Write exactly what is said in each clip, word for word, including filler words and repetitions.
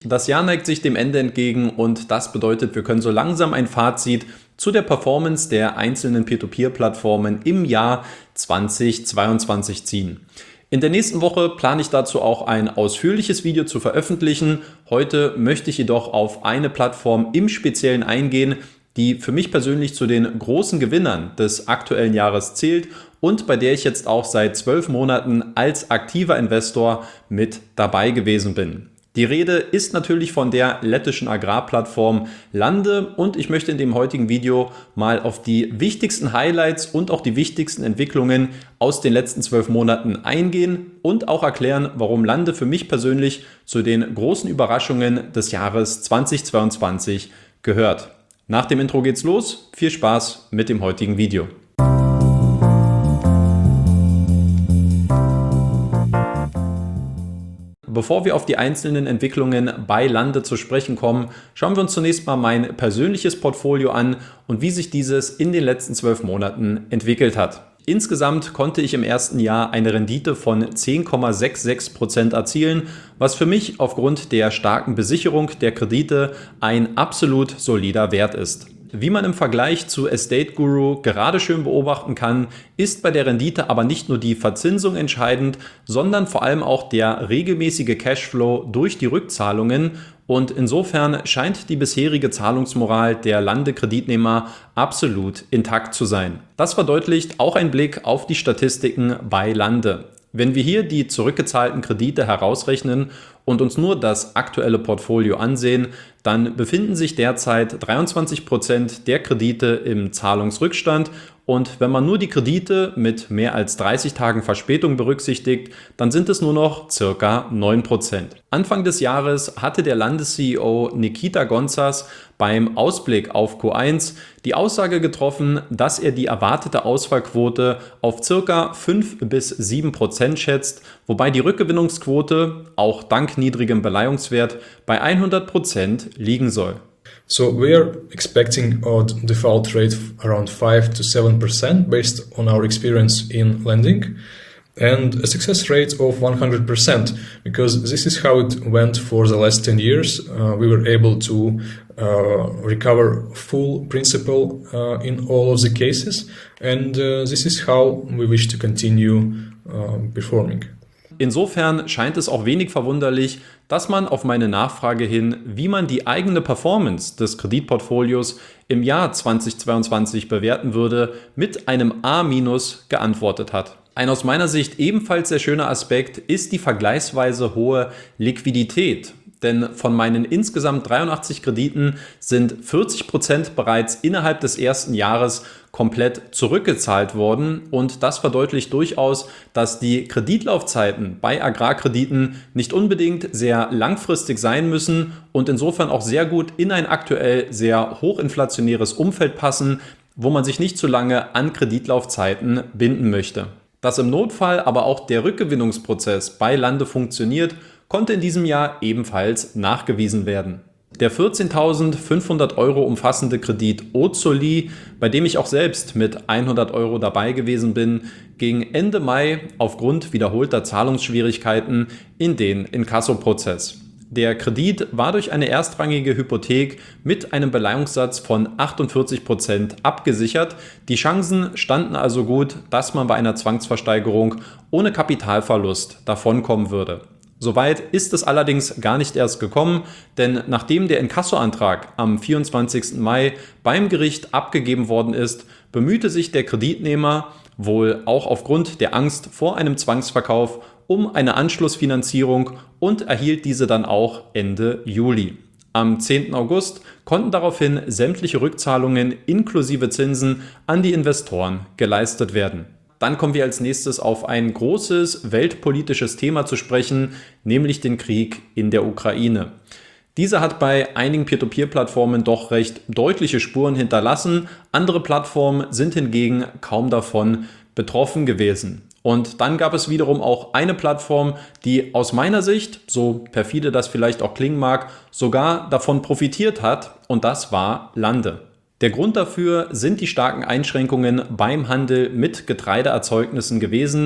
das Jahr neigt sich dem Ende entgegen und das bedeutet, wir können so langsam ein Fazit zu der Performance der einzelnen Peer-to-Peer-Plattformen im Jahr zweitausendzweiundzwanzig ziehen. In der nächsten Woche plane ich dazu auch ein ausführliches Video zu veröffentlichen. Heute möchte ich jedoch auf eine Plattform im Speziellen eingehen, die für mich persönlich zu den großen Gewinnern des aktuellen Jahres zählt und bei der ich jetzt auch seit zwölf Monaten als aktiver Investor mit dabei gewesen bin. Die Rede ist natürlich von der lettischen Agrarplattform Lande und ich möchte in dem heutigen Video mal auf die wichtigsten Highlights und auch die wichtigsten Entwicklungen aus den letzten zwölf Monaten eingehen und auch erklären, warum Lande für mich persönlich zu den großen Überraschungen des Jahres zweitausendzweiundzwanzig gehört. Nach dem Intro geht's los. Viel Spaß mit dem heutigen Video. Bevor wir auf die einzelnen Entwicklungen bei Lande zu sprechen kommen, schauen wir uns zunächst mal mein persönliches Portfolio an und wie sich dieses in den letzten zwölf Monaten entwickelt hat. Insgesamt konnte ich im ersten Jahr eine Rendite von zehn Komma sechsundsechzig Prozent erzielen, was für mich aufgrund der starken Besicherung der Kredite ein absolut solider Wert ist. Wie man im Vergleich zu Estate Guru gerade schön beobachten kann, ist bei der Rendite aber nicht nur die Verzinsung entscheidend, sondern vor allem auch der regelmäßige Cashflow durch die Rückzahlungen und insofern scheint die bisherige Zahlungsmoral der Lande-Kreditnehmer absolut intakt zu sein. Das verdeutlicht auch ein Blick auf die Statistiken bei Lande. Wenn wir hier die zurückgezahlten Kredite herausrechnen und uns nur das aktuelle Portfolio ansehen, dann befinden sich derzeit dreiundzwanzig Prozent der Kredite im Zahlungsrückstand und wenn man nur die Kredite mit mehr als dreißig Tagen Verspätung berücksichtigt, dann sind es nur noch circa neun Prozent. Anfang des Jahres hatte der Lande-C E O Nikita Gontsas beim Ausblick auf Q eins die Aussage getroffen, dass er die erwartete Ausfallquote auf circa fünf bis sieben Prozent schätzt, wobei die Rückgewinnungsquote, auch dank niedrigem Beleihungswert, bei hundert Prozent liegen soll. So we are expecting a default rate around five to seven percent based on our experience in lending and a success rate of one hundred percent because this is how it went for the last ten years. Uh, we were able to uh, recover full principal uh, in all of the cases and uh, this is how we wish to continue uh, performing. Insofern scheint es auch wenig verwunderlich, dass man auf meine Nachfrage hin, wie man die eigene Performance des Kreditportfolios im Jahr zweitausendzweiundzwanzig bewerten würde, mit einem A- geantwortet hat. Ein aus meiner Sicht ebenfalls sehr schöner Aspekt ist die vergleichsweise hohe Liquidität. Denn von meinen insgesamt dreiundachtzig Krediten sind vierzig Prozent bereits innerhalb des ersten Jahres komplett zurückgezahlt worden und das verdeutlicht durchaus, dass die Kreditlaufzeiten bei Agrarkrediten nicht unbedingt sehr langfristig sein müssen und insofern auch sehr gut in ein aktuell sehr hochinflationäres Umfeld passen, wo man sich nicht zu lange an Kreditlaufzeiten binden möchte. Dass im Notfall aber auch der Rückgewinnungsprozess bei Lande funktioniert, konnte in diesem Jahr ebenfalls nachgewiesen werden. Der vierzehntausendfünfhundert Euro umfassende Kredit Ozoli, bei dem ich auch selbst mit hundert Euro dabei gewesen bin, ging Ende Mai aufgrund wiederholter Zahlungsschwierigkeiten in den Inkasso-Prozess. Der Kredit war durch eine erstrangige Hypothek mit einem Beleihungssatz von achtundvierzig Prozent abgesichert. Die Chancen standen also gut, dass man bei einer Zwangsversteigerung ohne Kapitalverlust davonkommen würde. Soweit ist es allerdings gar nicht erst gekommen, denn nachdem der Inkassoantrag am vierundzwanzigsten Mai beim Gericht abgegeben worden ist, bemühte sich der Kreditnehmer, wohl auch aufgrund der Angst vor einem Zwangsverkauf, um eine Anschlussfinanzierung und erhielt diese dann auch Ende Juli. Am zehnten August konnten daraufhin sämtliche Rückzahlungen inklusive Zinsen an die Investoren geleistet werden. Dann kommen wir als nächstes auf ein großes weltpolitisches Thema zu sprechen, nämlich den Krieg in der Ukraine. Dieser hat bei einigen Peer-to-Peer-Plattformen doch recht deutliche Spuren hinterlassen. Andere Plattformen sind hingegen kaum davon betroffen gewesen. Und dann gab es wiederum auch eine Plattform, die aus meiner Sicht, so perfide das vielleicht auch klingen mag, sogar davon profitiert hat und das war Lande. Der Grund dafür sind die starken Einschränkungen beim Handel mit Getreideerzeugnissen gewesen,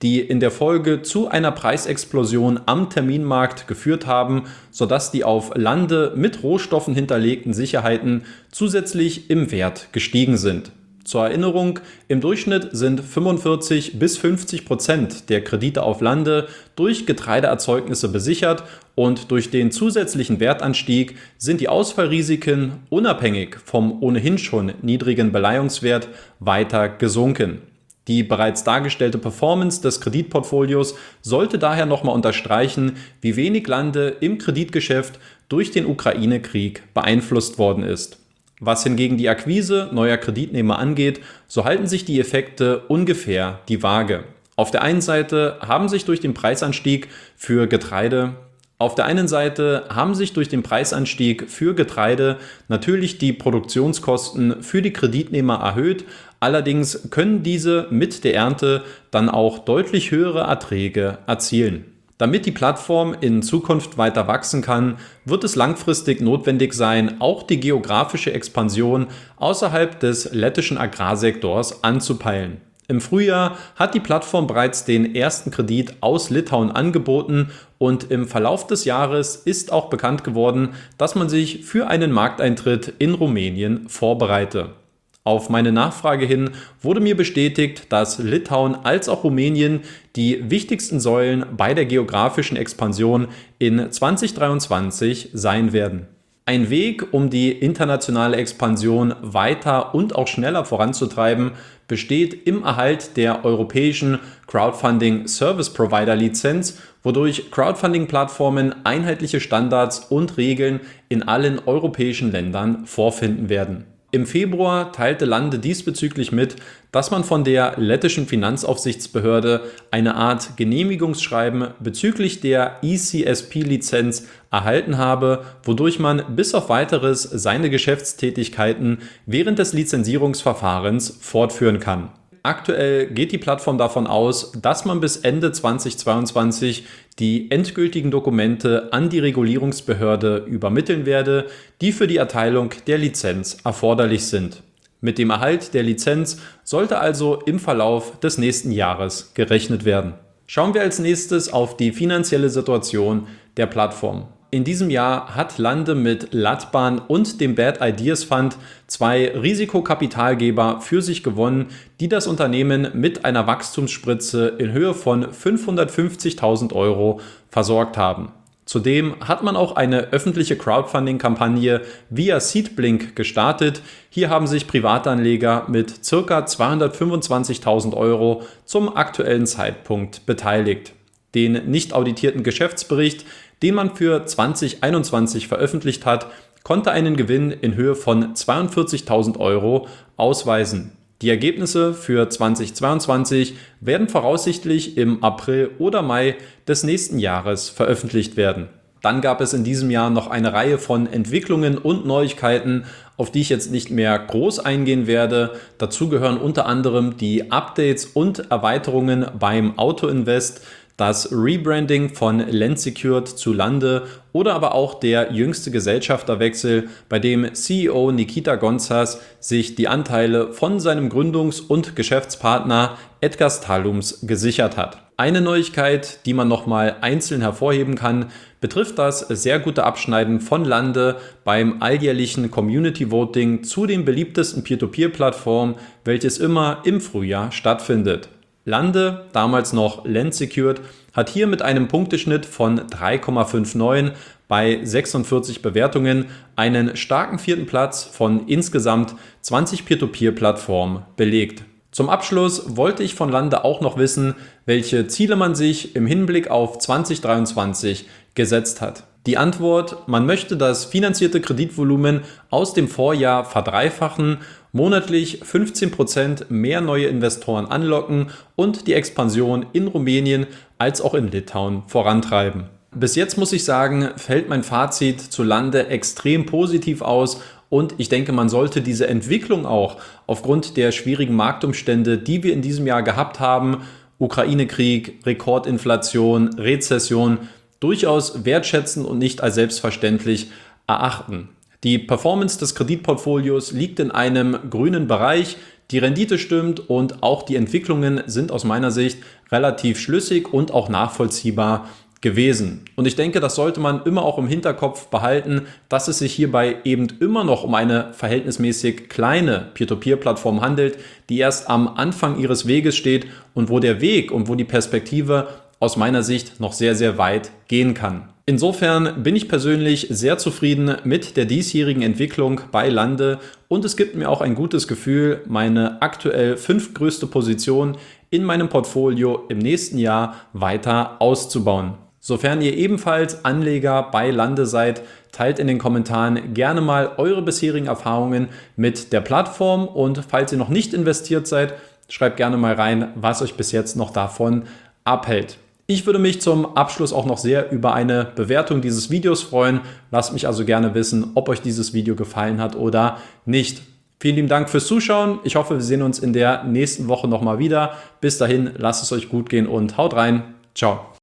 die in der Folge zu einer Preisexplosion am Terminmarkt geführt haben, sodass die auf Lande mit Rohstoffen hinterlegten Sicherheiten zusätzlich im Wert gestiegen sind. Zur Erinnerung, im Durchschnitt sind fünfundvierzig bis fünfzig Prozent der Kredite auf Lande durch Getreideerzeugnisse besichert und durch den zusätzlichen Wertanstieg sind die Ausfallrisiken unabhängig vom ohnehin schon niedrigen Beleihungswert weiter gesunken. Die bereits dargestellte Performance des Kreditportfolios sollte daher nochmal unterstreichen, wie wenig Lande im Kreditgeschäft durch den Ukraine-Krieg beeinflusst worden ist. Was hingegen die Akquise neuer Kreditnehmer angeht, so halten sich die Effekte ungefähr die Waage. Auf der einen Seite haben sich durch den Preisanstieg für Getreide Auf der einen Seite haben sich durch den Preisanstieg für Getreide natürlich die Produktionskosten für die Kreditnehmer erhöht, allerdings können diese mit der Ernte dann auch deutlich höhere Erträge erzielen. Damit die Plattform in Zukunft weiter wachsen kann, wird es langfristig notwendig sein, auch die geografische Expansion außerhalb des lettischen Agrarsektors anzupeilen. Im Frühjahr hat die Plattform bereits den ersten Kredit aus Litauen angeboten und im Verlauf des Jahres ist auch bekannt geworden, dass man sich für einen Markteintritt in Rumänien vorbereite. Auf meine Nachfrage hin wurde mir bestätigt, dass Litauen als auch Rumänien die wichtigsten Säulen bei der geografischen Expansion in zwanzig dreiundzwanzig sein werden. Ein Weg, um die internationale Expansion weiter und auch schneller voranzutreiben, besteht im Erhalt der europäischen Crowdfunding Service Provider Lizenz, wodurch Crowdfunding-Plattformen einheitliche Standards und Regeln in allen europäischen Ländern vorfinden werden. Im Februar teilte Lande diesbezüglich mit, dass man von der lettischen Finanzaufsichtsbehörde eine Art Genehmigungsschreiben bezüglich der E C S P-Lizenz erhalten habe, wodurch man bis auf weiteres seine Geschäftstätigkeiten während des Lizenzierungsverfahrens fortführen kann. Aktuell geht die Plattform davon aus, dass man bis Ende zweitausendzweiundzwanzig die endgültigen Dokumente an die Regulierungsbehörde übermitteln werde, die für die Erteilung der Lizenz erforderlich sind. Mit dem Erhalt der Lizenz sollte also im Verlauf des nächsten Jahres gerechnet werden. Schauen wir als nächstes auf die finanzielle Situation der Plattform. In diesem Jahr hat Lande mit Latban und dem Bad Ideas Fund zwei Risikokapitalgeber für sich gewonnen, die das Unternehmen mit einer Wachstumsspritze in Höhe von fünfhundertfünfzigtausend Euro versorgt haben. Zudem hat man auch eine öffentliche Crowdfunding-Kampagne via Seedblink gestartet. Hier haben sich Privatanleger mit ca. zweihundertfünfundzwanzigtausend Euro zum aktuellen Zeitpunkt beteiligt. Den nicht auditierten Geschäftsbericht, den man für zwanzig einundzwanzig veröffentlicht hat, konnte einen Gewinn in Höhe von zweiundvierzigtausend Euro ausweisen. Die Ergebnisse für zweitausendzweiundzwanzig werden voraussichtlich im April oder Mai des nächsten Jahres veröffentlicht werden. Dann gab es in diesem Jahr noch eine Reihe von Entwicklungen und Neuigkeiten, auf die ich jetzt nicht mehr groß eingehen werde. Dazu gehören unter anderem die Updates und Erweiterungen beim Auto-Invest, das Rebranding von Landsecured zu Lande oder aber auch der jüngste Gesellschafterwechsel, bei dem C E O Nikita Gonzas sich die Anteile von seinem Gründungs- und Geschäftspartner Edgars Talums gesichert hat. Eine Neuigkeit, die man nochmal einzeln hervorheben kann, betrifft das sehr gute Abschneiden von Lande beim alljährlichen Community Voting zu den beliebtesten Peer-to-Peer-Plattformen, welches immer im Frühjahr stattfindet. Lande, damals noch Landsecured, hat hier mit einem Punkteschnitt von drei Komma neunundfünfzig bei sechsundvierzig Bewertungen einen starken vierten Platz von insgesamt zwanzig Peer-to-Peer-Plattformen belegt. Zum Abschluss wollte ich von Lande auch noch wissen, welche Ziele man sich im Hinblick auf zwanzig dreiundzwanzig gesetzt hat. Die Antwort: Man möchte das finanzierte Kreditvolumen aus dem Vorjahr verdreifachen, monatlich fünfzehn Prozent mehr neue Investoren anlocken und die Expansion in Rumänien als auch in Litauen vorantreiben. Bis jetzt muss ich sagen, fällt mein Fazit zu Lande extrem positiv aus und ich denke, man sollte diese Entwicklung auch aufgrund der schwierigen Marktumstände, die wir in diesem Jahr gehabt haben, Ukraine-Krieg, Rekordinflation, Rezession, durchaus wertschätzen und nicht als selbstverständlich erachten. Die Performance des Kreditportfolios liegt in einem grünen Bereich, die Rendite stimmt und auch die Entwicklungen sind aus meiner Sicht relativ schlüssig und auch nachvollziehbar gewesen. Und ich denke, das sollte man immer auch im Hinterkopf behalten, dass es sich hierbei eben immer noch um eine verhältnismäßig kleine Peer-to-Peer-Plattform handelt, die erst am Anfang ihres Weges steht und wo der Weg und wo die Perspektive aus meiner Sicht noch sehr, sehr weit gehen kann. Insofern bin ich persönlich sehr zufrieden mit der diesjährigen Entwicklung bei Lande und es gibt mir auch ein gutes Gefühl, meine aktuell fünftgrößte Position in meinem Portfolio im nächsten Jahr weiter auszubauen. Sofern ihr ebenfalls Anleger bei Lande seid, teilt in den Kommentaren gerne mal eure bisherigen Erfahrungen mit der Plattform und falls ihr noch nicht investiert seid, schreibt gerne mal rein, was euch bis jetzt noch davon abhält. Ich würde mich zum Abschluss auch noch sehr über eine Bewertung dieses Videos freuen. Lasst mich also gerne wissen, ob euch dieses Video gefallen hat oder nicht. Vielen lieben Dank fürs Zuschauen. Ich hoffe, wir sehen uns in der nächsten Woche nochmal wieder. Bis dahin, lasst es euch gut gehen und haut rein. Ciao.